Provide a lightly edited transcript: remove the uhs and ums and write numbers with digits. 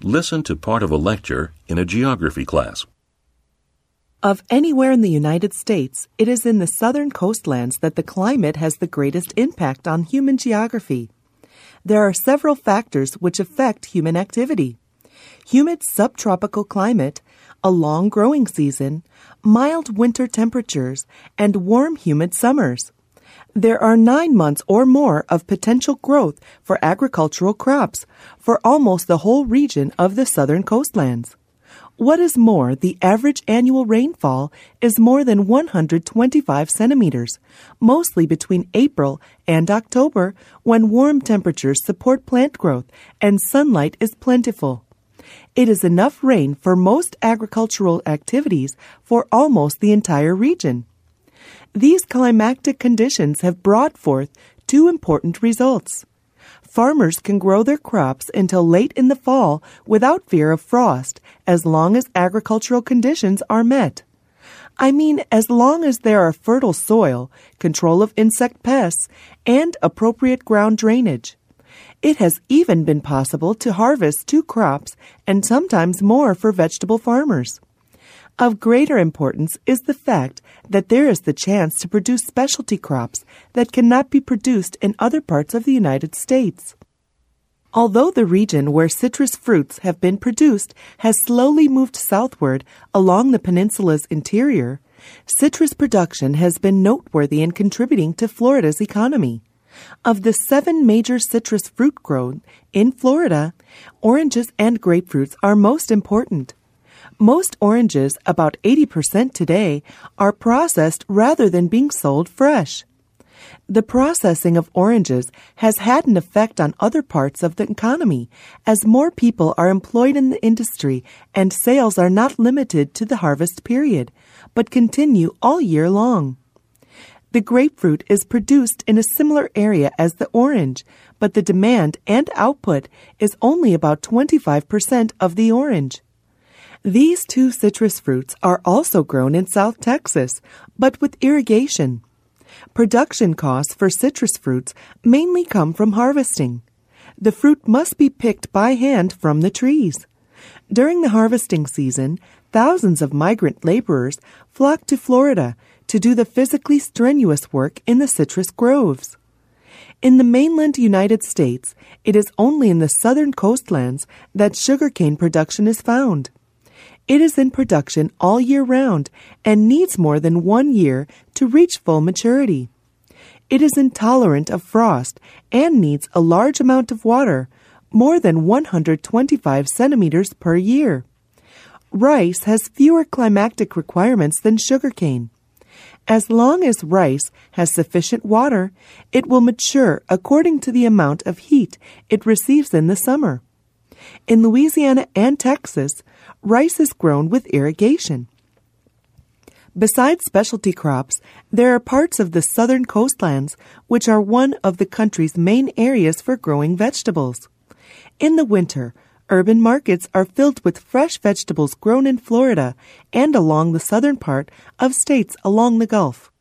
Listen to part of a lecture in a geography class. Of anywhere in the United States, it is in the southern coastlands that the climate has the greatest impact on human geography. There are several factors which affect human activity: humid subtropical climate, a long growing season, mild winter temperatures, and warm humid summers. There are 9 months or more of potential growth for agricultural crops for almost the whole region of the southern coastlands. What is more, the average annual rainfall is more than 125 centimeters, mostly between April and October, when warm temperatures support plant growth and sunlight is plentiful. It is enough rain for most agricultural activities for almost the entire region. These climatic conditions have brought forth 2 important results. Farmers can grow their crops until late in the fall without fear of frost, as long as agricultural conditions are met. I mean, as long as there are fertile soil, control of insect pests, and appropriate ground drainage. It has even been possible to harvest 2 crops and sometimes more for vegetable farmers. Of greater importance is the fact that there is the chance to produce specialty crops that cannot be produced in other parts of the United States. Although the region where citrus fruits have been produced has slowly moved southward along the peninsula's interior, citrus production has been noteworthy in contributing to Florida's economy. Of the 7 major citrus fruit grown in Florida, oranges and grapefruits are most important. Most oranges, about 80% today, are processed rather than being sold fresh. The processing of oranges has had an effect on other parts of the economy, as more people are employed in the industry and sales are not limited to the harvest period, but continue all year long. The grapefruit is produced in a similar area as the orange, but the demand and output is only about 25% of the orange. These 2 citrus fruits are also grown in South Texas, but with irrigation. Production costs for citrus fruits mainly come from harvesting. The fruit must be picked by hand from the trees. During the harvesting season, thousands of migrant laborers flock to Florida to do the physically strenuous work in the citrus groves. In the mainland United States, it is only in the southern coastlands that sugarcane production is found. It is in production all year round and needs more than 1 year to reach full maturity. It is intolerant of frost and needs a large amount of water, more than 125 centimeters per year. Rice has fewer climatic requirements than sugarcane. As long as rice has sufficient water, it will mature according to the amount of heat it receives in the summer. In Louisiana and Texas, rice is grown with irrigation. Besides specialty crops, there are parts of the southern coastlands which are one of the country's main areas for growing vegetables. In the winter, urban markets are filled with fresh vegetables grown in Florida and along the southern part of states along the Gulf.